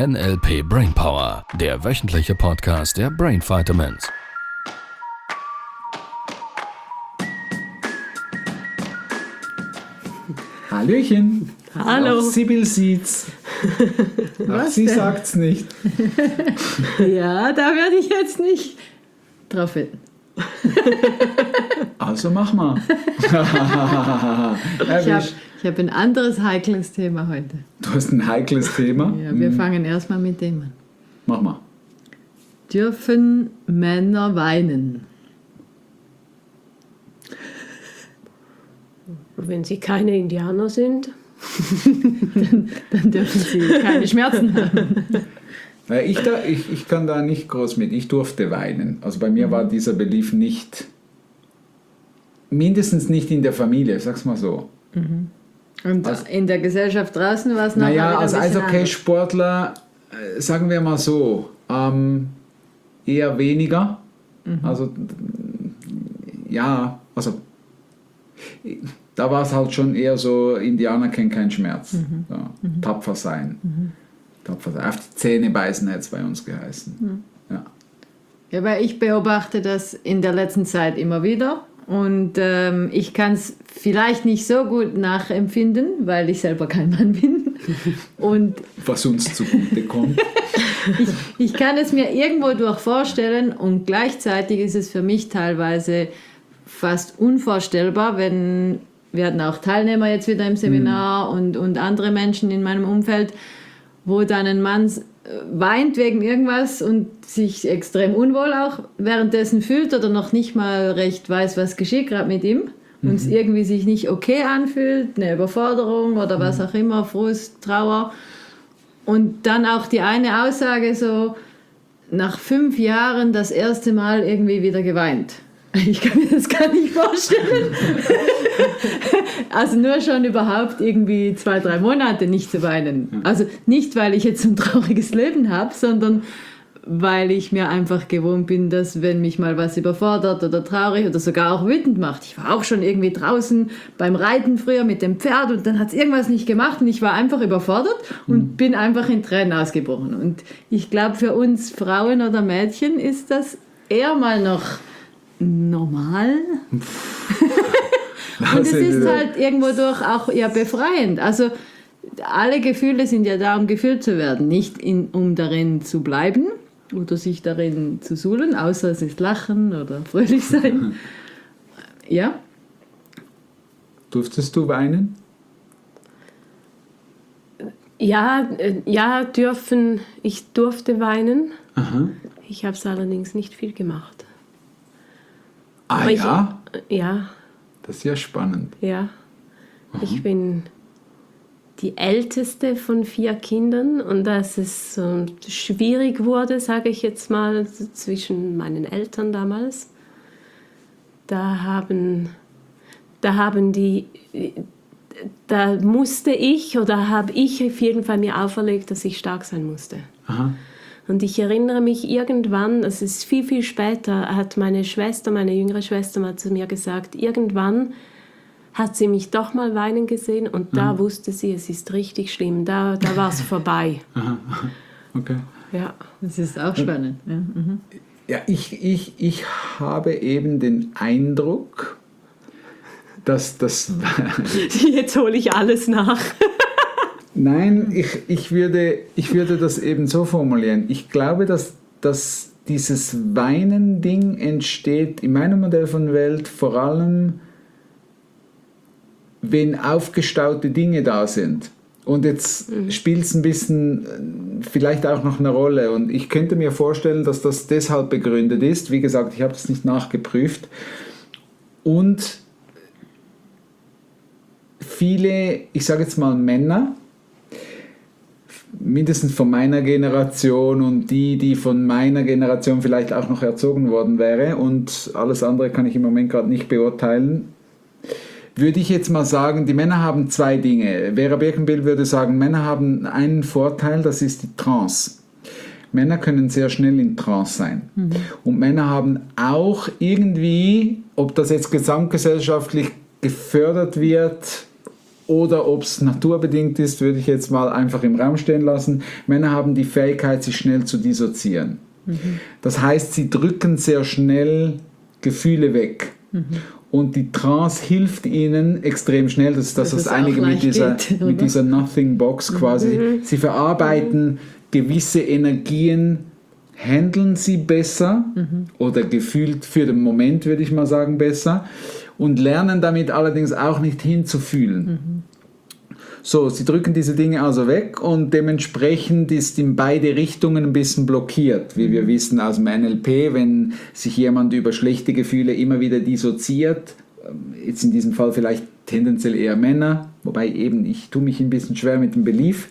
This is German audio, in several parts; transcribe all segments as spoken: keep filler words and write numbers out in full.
N L P Brainpower, der wöchentliche Podcast der Brain Vitamins. Hallöchen. Hallo. Auch Sibyl sieht's. Ach, sie denn? Sagt's nicht. Ja, da werde ich jetzt nicht drauf hin. Also mach mal. Ich habe hab ein anderes heikles Thema heute. Du hast ein heikles Thema? Ja, wir hm. fangen erstmal mit dem an. Mach mal. Dürfen Männer weinen? Wenn sie keine Indianer sind. dann, dann dürfen sie keine Schmerzen haben. Ich, da, ich, ich kann da nicht groß mit. Ich durfte weinen. Also bei mir mhm. war dieser Belief nicht, mindestens nicht in der Familie, sag's mal so. Mhm. Und also, in der Gesellschaft draußen war es noch Naja, als ein Eishockeysportler, äh, sagen wir mal so, ähm, eher weniger. Mhm. Also, ja, also, da war es halt schon eher so, Indianer kennen keinen Schmerz. Mhm. Ja, mhm. Tapfer sein. Mhm. Tapfer sein. Auf die Zähne beißen hätte es bei uns geheißen. Mhm. Ja. Ja, weil ich beobachte das in der letzten Zeit immer wieder. Und ähm, ich kann es vielleicht nicht so gut nachempfinden, weil ich selber kein Mann bin. Und was uns zugute kommt. ich, ich kann es mir irgendwo durch vorstellen und gleichzeitig ist es für mich teilweise fast unvorstellbar, wenn wir hatten auch Teilnehmer jetzt wieder im Seminar mhm. und, und andere Menschen in meinem Umfeld, wo dann ein Mann weint wegen irgendwas und sich extrem unwohl auch währenddessen fühlt oder noch nicht mal recht weiß, was geschieht gerade mit ihm mhm. und es irgendwie sich nicht okay anfühlt, eine Überforderung oder was mhm. auch immer, Frust, Trauer. Und dann auch die eine Aussage so, nach fünf Jahren das erste Mal irgendwie wieder geweint. Ich kann mir das gar nicht vorstellen. Also nur schon überhaupt irgendwie zwei, drei Monate nicht zu weinen. Also nicht, weil ich jetzt ein trauriges Leben habe, sondern weil ich mir einfach gewohnt bin, dass wenn mich mal was überfordert oder traurig oder sogar auch wütend macht. Ich war auch schon irgendwie draußen beim Reiten früher mit dem Pferd und dann hat es irgendwas nicht gemacht und ich war einfach überfordert und mhm. bin einfach in Tränen ausgebrochen. Und ich glaube, für uns Frauen oder Mädchen ist das eher mal noch normal. Und es ist halt irgendwo durch auch ja, befreiend. Also alle Gefühle sind ja da, um gefühlt zu werden, nicht in, um darin zu bleiben oder sich darin zu suhlen, außer es ist Lachen oder fröhlich sein. Ja. Durftest du weinen? Ja, ja, dürfen. Ich durfte weinen. Aha. Ich habe es allerdings nicht viel gemacht. Ah ich, ja? Ja. Das ist ja spannend. Ja. Aha. Ich bin die älteste von vier Kindern und als es so schwierig wurde, sage ich jetzt mal, zwischen meinen Eltern damals, da haben, da haben die, da musste ich oder habe ich auf jeden Fall mir auferlegt, dass ich stark sein musste. Aha. Und ich erinnere mich irgendwann, es ist viel, viel später, hat meine Schwester, meine jüngere Schwester mal zu mir gesagt, irgendwann hat sie mich doch mal weinen gesehen und mhm. da wusste sie, es ist richtig schlimm, da, da war es vorbei. Aha. Okay. Ja. Das ist auch spannend. Ja, mhm. ja ich, ich, ich habe eben den Eindruck, dass das... Jetzt hole ich alles nach. Nein, ich, ich, würde, ich würde das eben so formulieren. Ich glaube, dass, dass dieses Weinen-Ding entsteht in meinem Modell von Welt vor allem, wenn aufgestaute Dinge da sind. Und jetzt mhm. spielt es ein bisschen vielleicht auch noch eine Rolle. Und ich könnte mir vorstellen, dass das deshalb begründet ist. Wie gesagt, ich habe das nicht nachgeprüft. Und viele, ich sage jetzt mal Männer, mindestens von meiner Generation und die, die von meiner Generation vielleicht auch noch erzogen worden wäre und alles andere kann ich im Moment gerade nicht beurteilen, würde ich jetzt mal sagen, die Männer haben zwei Dinge. Vera Birkenbill würde sagen, Männer haben einen Vorteil, das ist die Trance. Männer können sehr schnell in Trance sein. Mhm. Und Männer haben auch irgendwie, ob das jetzt gesamtgesellschaftlich gefördert wird, oder ob es naturbedingt ist, würde ich jetzt mal einfach im Raum stehen lassen. Männer haben die Fähigkeit, sich schnell zu dissoziieren. Mhm. Das heißt, sie drücken sehr schnell Gefühle weg. Mhm. Und die Trance hilft ihnen extrem schnell. Das ist das, was einige mit dieser, geht, mit dieser Nothing Box quasi. Mhm. Sie verarbeiten mhm. gewisse Energien, handeln sie besser mhm. oder gefühlt für den Moment, würde ich mal sagen, besser. Und lernen damit allerdings auch nicht hinzufühlen. Mhm. So, sie drücken diese Dinge also weg und dementsprechend ist in beide Richtungen ein bisschen blockiert. Wie wir wissen aus dem N L P, wenn sich jemand über schlechte Gefühle immer wieder dissoziiert, jetzt in diesem Fall vielleicht tendenziell eher Männer, wobei eben ich tue mich ein bisschen schwer mit dem Belief.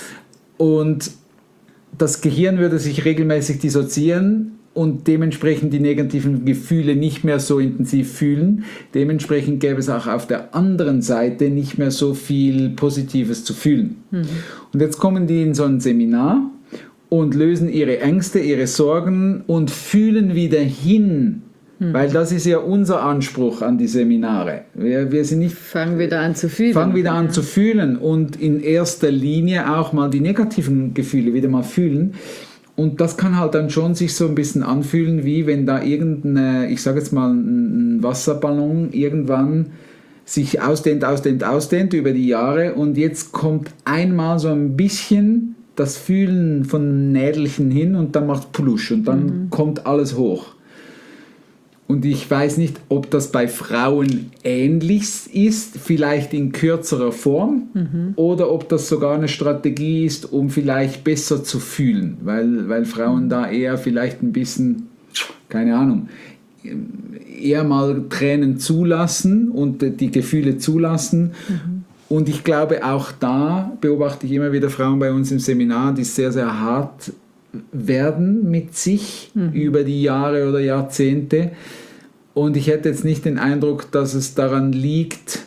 Und das Gehirn würde sich regelmäßig dissoziieren und dementsprechend die negativen Gefühle nicht mehr so intensiv fühlen. Dementsprechend gäbe es auch auf der anderen Seite nicht mehr so viel Positives zu fühlen. Mhm. Und jetzt kommen die in so ein Seminar und lösen ihre Ängste, ihre Sorgen und fühlen wieder hin. Mhm. Weil das ist ja unser Anspruch an die Seminare. Wir, wir sind nicht, fangen wieder an zu fühlen. Fangen wieder an ja. zu fühlen und in erster Linie auch mal die negativen Gefühle wieder mal fühlen. Und das kann halt dann schon sich so ein bisschen anfühlen, wie wenn da irgendeine, ich sage jetzt mal, ein Wasserballon irgendwann sich ausdehnt, ausdehnt, ausdehnt über die Jahre und jetzt kommt einmal so ein bisschen das Fühlen von Nädelchen hin und dann macht Plusch und dann mhm. kommt alles hoch. Und ich weiß nicht, ob das bei Frauen ähnlich ist, vielleicht in kürzerer Form, mhm. oder ob das sogar eine Strategie ist, um vielleicht besser zu fühlen, weil, weil Frauen mhm. da eher vielleicht ein bisschen, keine Ahnung, eher mal Tränen zulassen und die Gefühle zulassen. Mhm. Und ich glaube, auch da beobachte ich immer wieder Frauen bei uns im Seminar, die sehr, sehr hart werden mit sich mhm. über die Jahre oder Jahrzehnte. Und ich hätte jetzt nicht den Eindruck, dass es daran liegt,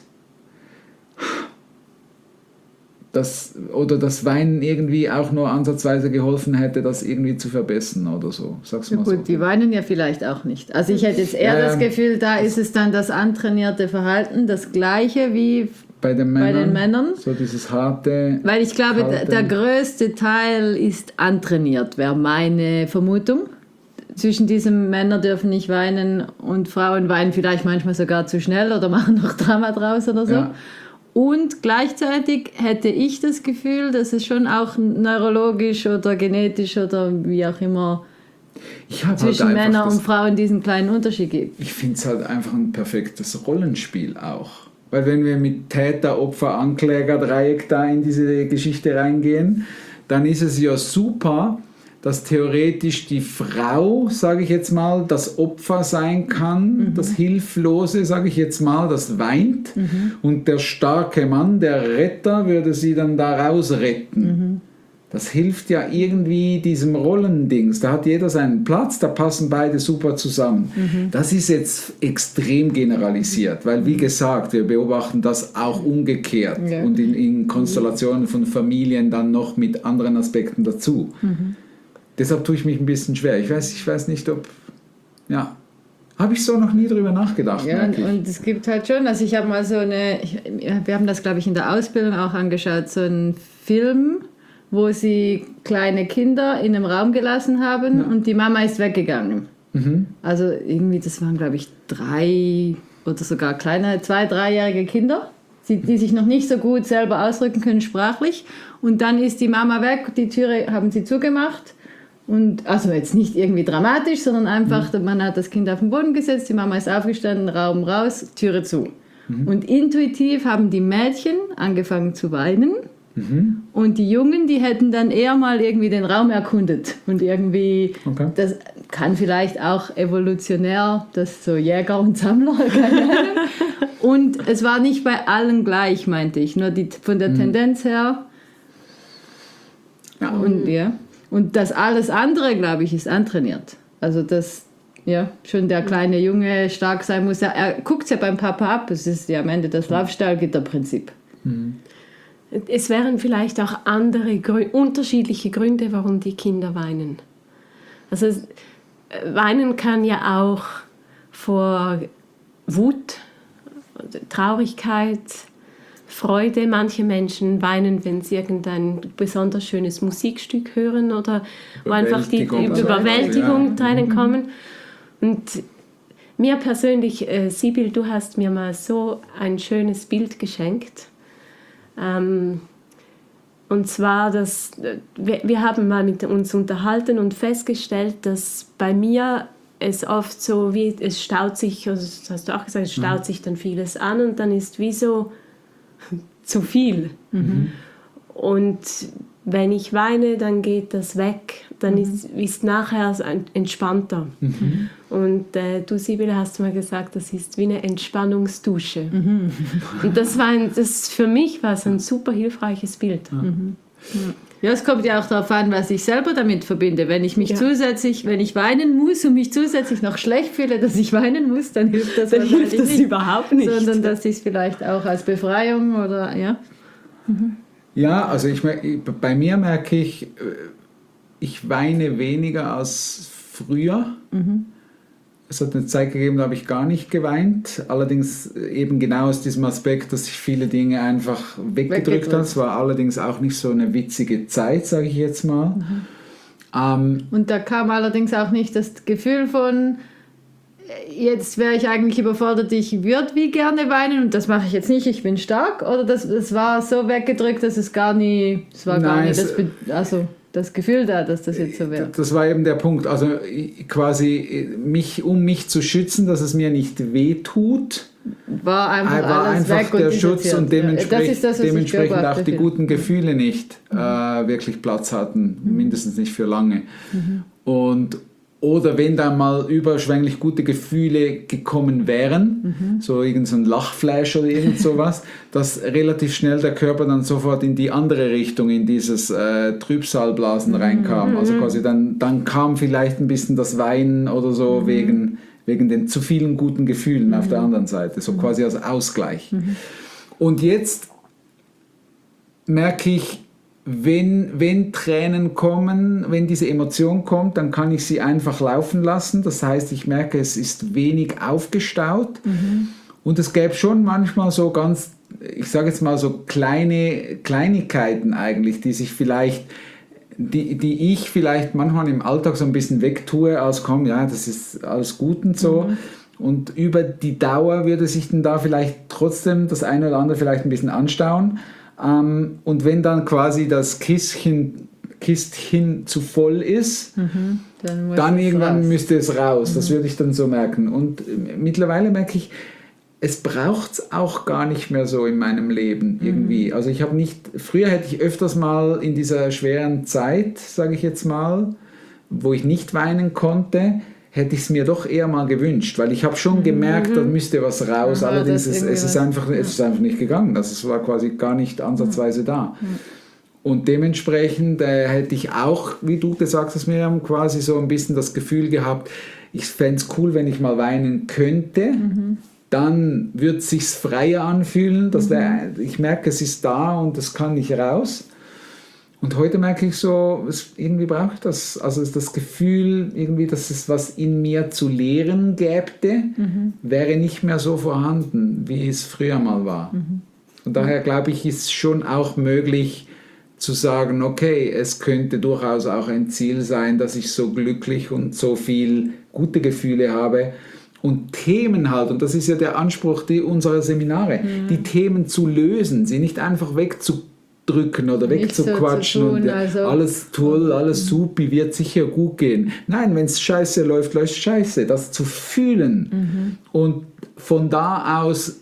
dass, oder das Weinen irgendwie auch nur ansatzweise geholfen hätte, das irgendwie zu verbessern oder so. Sag's mal gut, so. Die weinen ja vielleicht auch nicht. Also ich hätte jetzt eher ähm, das Gefühl, da ist es dann das antrainierte Verhalten, das gleiche wie bei den Männern. Bei den Männern. So dieses harte. Weil ich glaube, harte. der größte Teil ist antrainiert, wäre meine Vermutung. Zwischen diesem Männer dürfen nicht weinen und Frauen weinen vielleicht manchmal sogar zu schnell oder machen noch Drama draus oder so. Ja. Und gleichzeitig hätte ich das Gefühl, dass es schon auch neurologisch oder genetisch oder wie auch immer zwischen halt Männern und Frauen diesen kleinen Unterschied gibt. Ich finde es halt einfach ein perfektes Rollenspiel auch. Weil wenn wir mit Täter, Opfer, Ankläger, Dreieck da in diese Geschichte reingehen, dann ist es ja super, dass theoretisch die Frau, sage ich jetzt mal, das Opfer sein kann, mhm. das Hilflose, sage ich jetzt mal, das weint. Mhm. Und der starke Mann, der Retter, würde sie dann da rausretten. Mhm. Das hilft ja irgendwie diesem Rollendings. Da hat jeder seinen Platz, da passen beide super zusammen. Mhm. Das ist jetzt extrem generalisiert, weil wie gesagt, wir beobachten das auch umgekehrt ja. und in, in Konstellationen von Familien dann noch mit anderen Aspekten dazu. Mhm. Deshalb tue ich mich ein bisschen schwer. Ich weiß, ich weiß nicht, ob... Ja, habe ich so noch nie drüber nachgedacht. Ja, und, und es gibt halt schon, also ich habe mal so eine... Ich, wir haben das, glaube ich, in der Ausbildung auch angeschaut, so einen Film, wo sie kleine Kinder in einem Raum gelassen haben ja. und die Mama ist weggegangen. Mhm. Also irgendwie, das waren, glaube ich, drei oder sogar kleine, zwei, dreijährige Kinder, die, die sich noch nicht so gut selber ausdrücken können sprachlich. Und dann ist die Mama weg, die Türe haben sie zugemacht. Und also jetzt nicht irgendwie dramatisch, sondern einfach, mhm. man hat das Kind auf den Boden gesetzt, die Mama ist aufgestanden, Raum raus, Türe zu. Mhm. Und intuitiv haben die Mädchen angefangen zu weinen. Mhm. Und die Jungen, die hätten dann eher mal irgendwie den Raum erkundet. Und irgendwie, okay. das kann vielleicht auch evolutionär, das so Jäger und Sammler, keine Ahnung. Und es war nicht bei allen gleich, meinte ich, nur die, von der mhm. Tendenz her. Ja. Und, ja. Und das alles andere, glaube ich, ist antrainiert. Also dass ja, schon der kleine Junge stark sein muss. Er, er guckt es ja beim Papa ab. Es ist ja am Ende das Laufstallgitterprinzip. Mhm. Es wären vielleicht auch andere, unterschiedliche Gründe, warum die Kinder weinen. Also es, weinen kann ja auch vor Wut, Traurigkeit, Freude. Manche Menschen weinen, wenn sie irgendein besonders schönes Musikstück hören oder wo einfach die Überwältigung ja. Tränen kommen. Und mir persönlich, äh, Sibyl, du hast mir mal so ein schönes Bild geschenkt. Ähm, und zwar, dass, wir, wir haben mal mit uns unterhalten und festgestellt, dass bei mir es oft so wie, es staut sich, also das hast du auch gesagt, es staut mhm. sich dann vieles an und dann ist wie so zu viel. Mhm. Und wenn ich weine, dann geht das weg, dann mhm. ist es nachher entspannter. Mhm. Und äh, du, Sibylle, hast mal gesagt, das ist wie eine Entspannungsdusche. Mhm. Und das war ein, das für mich war es ein super hilfreiches Bild. Mhm. Ja, es kommt ja auch darauf an, was ich selber damit verbinde. Wenn ich mich ja. zusätzlich, wenn ich weinen muss und mich zusätzlich noch schlecht fühle, dass ich weinen muss, dann hilft das, dann hilft das nicht, überhaupt nicht. Sondern dass ich es vielleicht auch als Befreiung oder ja. Mhm. Ja, also ich, bei mir merke ich, ich weine weniger als früher. Mhm. Es hat eine Zeit gegeben, da habe ich gar nicht geweint. Allerdings eben genau aus diesem Aspekt, dass ich viele Dinge einfach weggedrückt habe. Es war allerdings auch nicht so eine witzige Zeit, sage ich jetzt mal. Mhm. Ähm, Und da kam allerdings auch nicht das Gefühl von, jetzt wäre ich eigentlich überfordert, ich würde wie gerne weinen und das mache ich jetzt nicht, ich bin stark. Oder das, das war so weggedrückt, dass es gar nie, es war gar Nein, nicht das, also das Gefühl da, dass das jetzt so wäre. Das war eben der Punkt. Also quasi mich, um mich zu schützen, dass es mir nicht wehtut, war einfach, war alles einfach weg der und Schutz und dementsprechend, das das, dementsprechend auch die guten Gefühle nicht mhm. äh, wirklich Platz hatten, mhm. mindestens nicht für lange. Mhm. Und oder wenn da mal überschwänglich gute Gefühle gekommen wären, mhm. so irgend so ein Lachflash oder irgend sowas, dass relativ schnell der Körper dann sofort in die andere Richtung, in dieses äh, Trübsalblasen reinkam. Mhm. Also quasi dann, dann kam vielleicht ein bisschen das Weinen oder so mhm. wegen, wegen den zu vielen guten Gefühlen mhm. auf der anderen Seite, so quasi als Ausgleich. Mhm. Und jetzt merke ich, Wenn, wenn Tränen kommen, wenn diese Emotion kommt, dann kann ich sie einfach laufen lassen. Das heißt, ich merke, es ist wenig aufgestaut. Mhm. Und es gäbe schon manchmal so ganz, ich sage jetzt mal so kleine Kleinigkeiten eigentlich, die sich vielleicht, die, die ich vielleicht manchmal im Alltag so ein bisschen wegtue, als komm, ja, das ist alles gut und so. Mhm. Und über die Dauer würde sich dann da vielleicht trotzdem das eine oder andere vielleicht ein bisschen anstauen. Um, und wenn dann quasi das Kistchen, Kistchen zu voll ist, mhm, dann, dann irgendwann raus. müsste es raus. Mhm. Das würde ich dann so merken. Und mittlerweile merke ich, es braucht es auch gar nicht mehr so in meinem Leben irgendwie. Mhm. Also ich habe nicht, früher hätte ich öfters mal in dieser schweren Zeit, sage ich jetzt mal, wo ich nicht weinen konnte, hätte ich es mir doch eher mal gewünscht, weil ich habe schon gemerkt, mhm. da müsste was raus, ja, allerdings ist es ist einfach, ja. es ist einfach nicht gegangen, also es war quasi gar nicht ansatzweise ja. da. Ja. Und dementsprechend äh, hätte ich auch, wie du gesagt hast, Miriam, quasi so ein bisschen das Gefühl gehabt, ich fände es cool, wenn ich mal weinen könnte, mhm. dann würde es sich freier anfühlen, dass mhm. der, ich merke, es ist da und es kann nicht raus. Und heute merke ich so, es, irgendwie brauche ich das, also das Gefühl, irgendwie, dass es was in mir zu lehren gäbe, mhm. wäre nicht mehr so vorhanden, wie es früher mal war. Mhm. Und daher glaube ich, ist schon auch möglich zu sagen, okay, es könnte durchaus auch ein Ziel sein, dass ich so glücklich und so viel gute Gefühle habe und Themen halt, und das ist ja der Anspruch die, unserer Seminare, mhm. die Themen zu lösen, sie nicht einfach wegzudrücken, drücken oder wegzuquatschen so und ja, also alles toll, alles supi, wird sicher gut gehen. Nein, wenn es scheiße läuft, läuft scheiße. Das zu fühlen mhm. und von da aus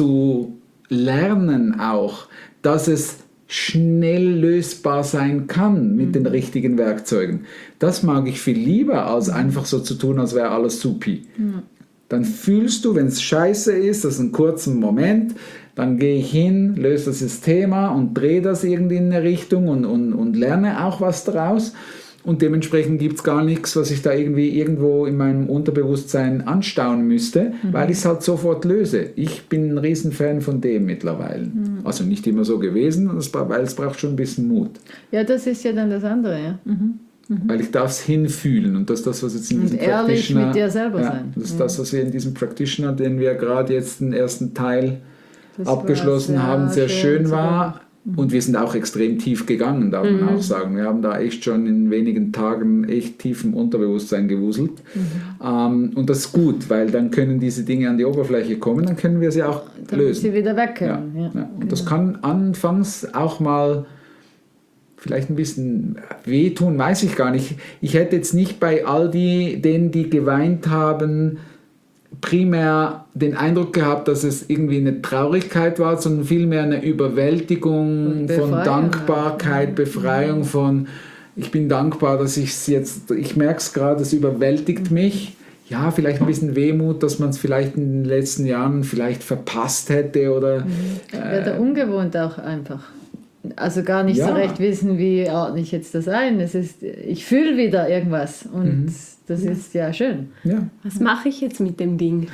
zu lernen auch, dass es schnell lösbar sein kann mit mhm. den richtigen Werkzeugen. Das mag ich viel lieber, als einfach so zu tun, als wäre alles supi. Mhm. Dann fühlst du, wenn es scheiße ist, das ist ein kurzer Moment, dann gehe ich hin, löse das Thema und drehe das irgendwie in eine Richtung und, und, und lerne auch was daraus. Und dementsprechend gibt es gar nichts, was ich da irgendwie irgendwo in meinem Unterbewusstsein anstauen müsste, mhm. weil ich es halt sofort löse. Ich bin ein Riesenfan von dem mittlerweile. Mhm. Also nicht immer so gewesen, weil es braucht schon ein bisschen Mut. Ja, das ist ja dann das andere, ja. Mhm. Mhm. Weil ich darf es hinfühlen und das ist das, was jetzt in diesem und ehrlich Practitioner... mit dir selber ja, sein. das ist mhm. das, was wir in diesem Practitioner, den wir gerade jetzt den ersten Teil Das abgeschlossen war sehr haben, sehr schön, schön war. Und wir sind auch extrem tief gegangen, darf man Mhm. auch sagen. Wir haben da echt schon in wenigen Tagen echt tief im Unterbewusstsein gewuselt. Mhm. Ähm, und das ist gut, weil dann können diese Dinge an die Oberfläche kommen, dann können wir sie auch Damit lösen. sie wieder weg Ja, können. Ja, ja. Und das kann anfangs auch mal vielleicht ein bisschen wehtun, weiß ich gar nicht. Ich hätte jetzt nicht bei all die, denen, die geweint haben, primär den Eindruck gehabt, dass es irgendwie eine Traurigkeit war, sondern vielmehr eine Überwältigung Und von Befreiung Dankbarkeit, auch. Befreiung von, ich bin dankbar, dass ich es jetzt, ich merke es gerade, es überwältigt mich. Ja, vielleicht ein bisschen Wehmut, dass man es vielleicht in den letzten Jahren vielleicht verpasst hätte oder... Ja, der ungewohnt auch einfach. Also gar nicht Ja. so recht wissen, wie ordne ich jetzt das ein. Es ist, ich fühle wieder irgendwas und das ist ja schön. Ja, Was mache ich jetzt mit dem Ding?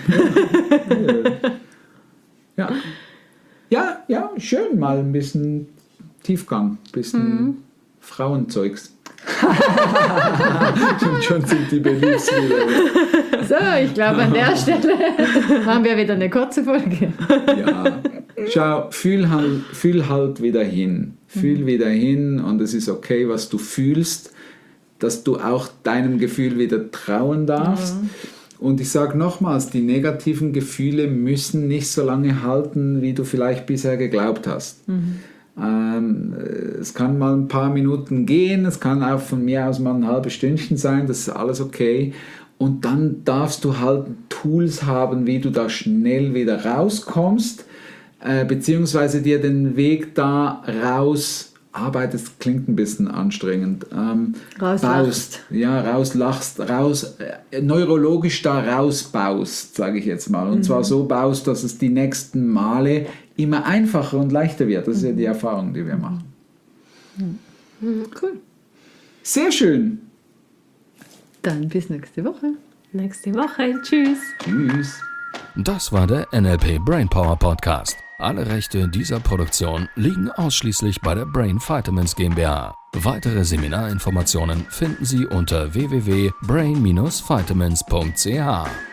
ja. Ja, ja, schön, mal ein bisschen Tiefgang, ein bisschen Frauenzeugs. schon, schon sind die Beliebslieder. So, ich glaube, an der Stelle haben wir wieder eine kurze Folge. Ja. Schau, fühl halt, fühl halt wieder hin. Fühl wieder hin und es ist okay, was du fühlst, dass du auch deinem Gefühl wieder trauen darfst. Und ich sage nochmals, die negativen Gefühle müssen nicht so lange halten, wie du vielleicht bisher geglaubt hast. Ähm, es kann mal ein paar Minuten gehen, es kann auch von mir aus mal ein halbes Stündchen sein, das ist alles okay. Und dann darfst du halt Tools haben, wie du da schnell wieder rauskommst, äh, beziehungsweise dir den Weg da raus arbeitest, klingt ein bisschen anstrengend. Ähm, Rauslachst. baust, ja, rauslachst, raus, äh, neurologisch da rausbaust, sage ich jetzt mal. Und Mhm. zwar so baust, dass es die nächsten Male immer einfacher und leichter wird. Das ist ja die Erfahrung, die wir machen. Cool. Sehr schön. Dann bis nächste Woche. Nächste Woche. Tschüss. Tschüss. Das war der N L P Brainpower Podcast. Alle Rechte dieser Produktion liegen ausschließlich bei der Brain Vitamins GmbH. Weitere Seminarinformationen finden Sie unter w w w punkt brain dash vitamins punkt c h.